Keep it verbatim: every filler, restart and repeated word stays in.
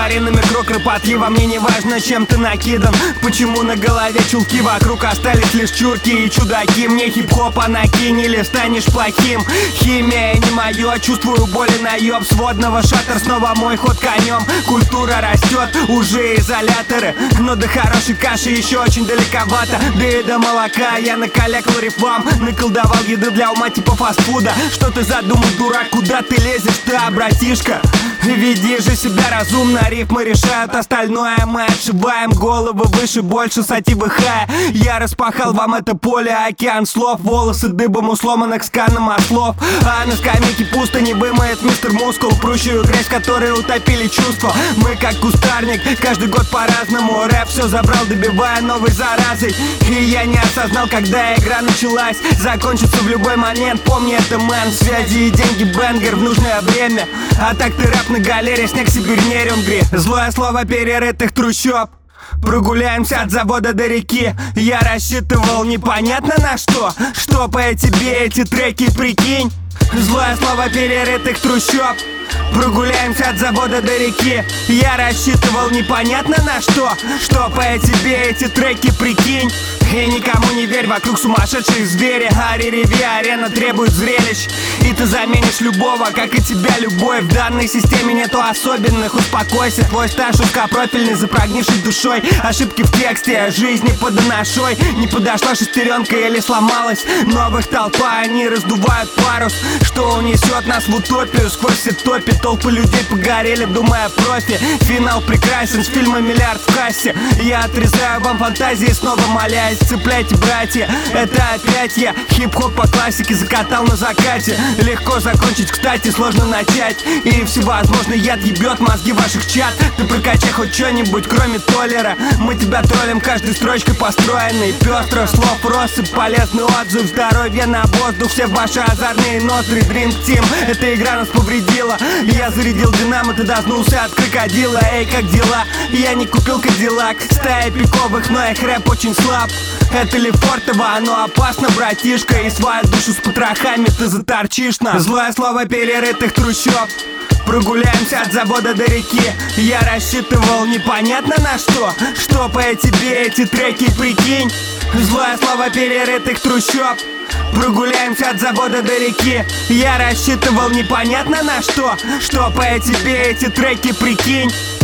Испаренными круг кропотливо. Мне не важно, чем ты накидан, почему на голове чулки, вокруг остались лишь чурки и чудаки. Мне хип-хопа накинь или станешь плохим. Химия не мое, чувствую боль и наеб сводного. Шаттер снова мой ход конем. Культура растет, уже изоляторы, но до хорошей каши еще очень далековато. Да и до молока я накалякал рифам, наколдовал еды для ума типа фастфуда. Что ты задумал, дурак, куда ты лезешь-то, братишка? Веди же себя разумно, рифмы решают остальное. Мы отшибаем головы выше, больше сативы хая. Я распахал вам это поле, океан слов. Волосы дыбом у сломанных сканом ослов. А на скамейке пусто не вымоет мистер Мускул прущую грязь, которые утопили чувства. Мы как кустарник, каждый год по-разному. Рэп все забрал, добивая новой заразой. И я не осознал, когда игра началась. Закончится в любой момент, помни это, мэн. Связи и деньги, бенгер в нужное время. А так ты рэп на галере, снег Сибирь, Нерюнгри. Злое слово перерытых трущоб. Прогуляемся от завода до реки. Я рассчитывал непонятно на что. Что по тебе эти треки, прикинь. Злое слово перерытых трущоб. Прогуляемся от завода до реки. Я рассчитывал непонятно на что. Что по тебе эти треки, прикинь. И никому не верь, вокруг сумасшедшие звери. Ари, реви, арена требует зрелищ. И ты заменишь любого, как и тебя любовь. В данной системе нету особенных, успокойся. Твой стаж узкопрофильный, запрогнивший душой. Ошибки в тексте, жизни подоношой. Не подошла шестеренка или сломалась. Новых толпа, они раздувают парус, что унесет нас в утопию. Сквозь все топи толпы людей погорели, думая о профи. Финал прекрасен, с фильма миллиард в кассе. Я отрезаю вам фантазии, снова молясь. Цепляйте, братья, это опять я. Хип-хоп по классике закатал на закате. Легко закончить, кстати, сложно начать. И всевозможный яд ебет мозги ваших чат. Ты прокачай хоть что-нибудь, кроме толлера. Мы тебя троллим каждой строчкой построенной. Пестро, слов, россыпь, полезный отзыв. Здоровье на воздух, все ваши озорные ноздри. Dream Team, эта игра нас повредила. Я зарядил динамо, ты дознулся от крокодила. Эй, как дела? Я не купил кадиллак. Стая пиковых, но их рэп очень слаб. Это Лефортово, оно опасно, братишка. И свою душу с потрохами ты заторчишь нам. Злое слово перерытых трущоб. Прогуляемся от завода до реки. Я рассчитывал непонятно на что. Что по тебе эти треки, прикинь. Злое слово перерытых трущоб. Прогуляемся от завода до реки. Я рассчитывал непонятно на что. Что по тебе эти треки, прикинь.